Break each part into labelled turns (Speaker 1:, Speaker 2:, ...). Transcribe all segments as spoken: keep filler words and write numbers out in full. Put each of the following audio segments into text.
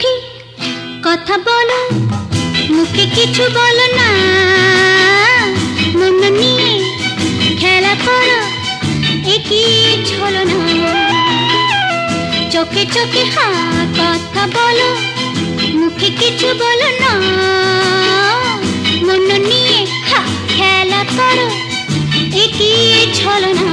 Speaker 1: মুখে কথা বলো, মুখে কিছু বলো না, মন নিয়ে খেলা করো, একই ছলনা। চোখে চোখে হ্যাঁ কথা বলো, মুখে কিছু বলো না, মন নিয়ে হ্যাঁ খেলা করো, একই ছলনা।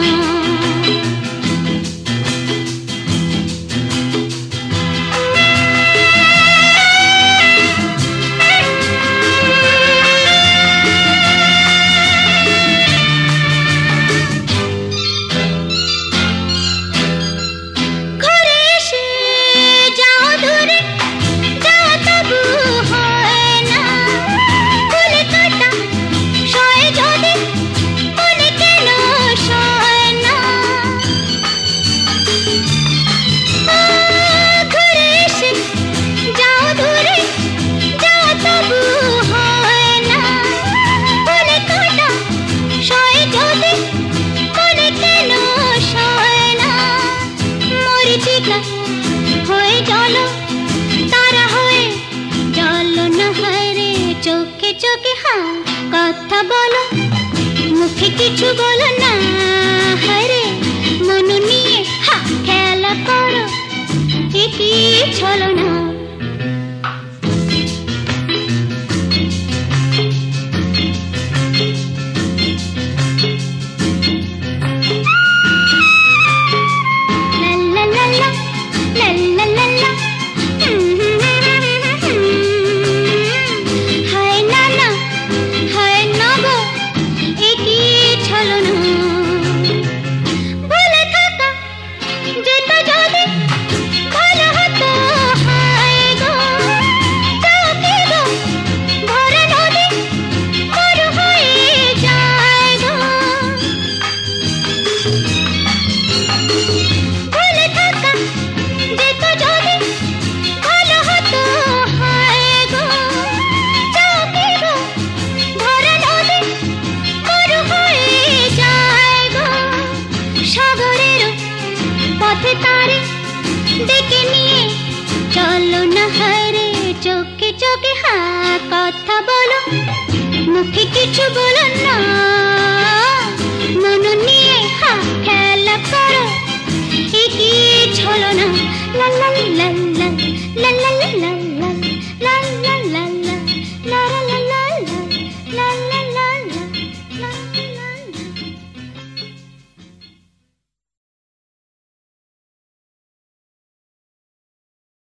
Speaker 1: হয়ে চলো তারা হয়ে চলো না হায়রে, চোখে চোখে হ্যাঁ কথা বলো, মুখে কিছু বলো না, হায়রে মন নিয়ে হ্যাঁ খেলা করো, একই ছলনা। তারে ডেকে নিয়ে চলো না হায়রে, চোখে চোখে হ্যাঁ কথা বলো, মুখে কিছু বলো না, মন নিয়ে হ্যাঁ খেলা করো, একই ছলনা। লা লা লা লা লা লা লা।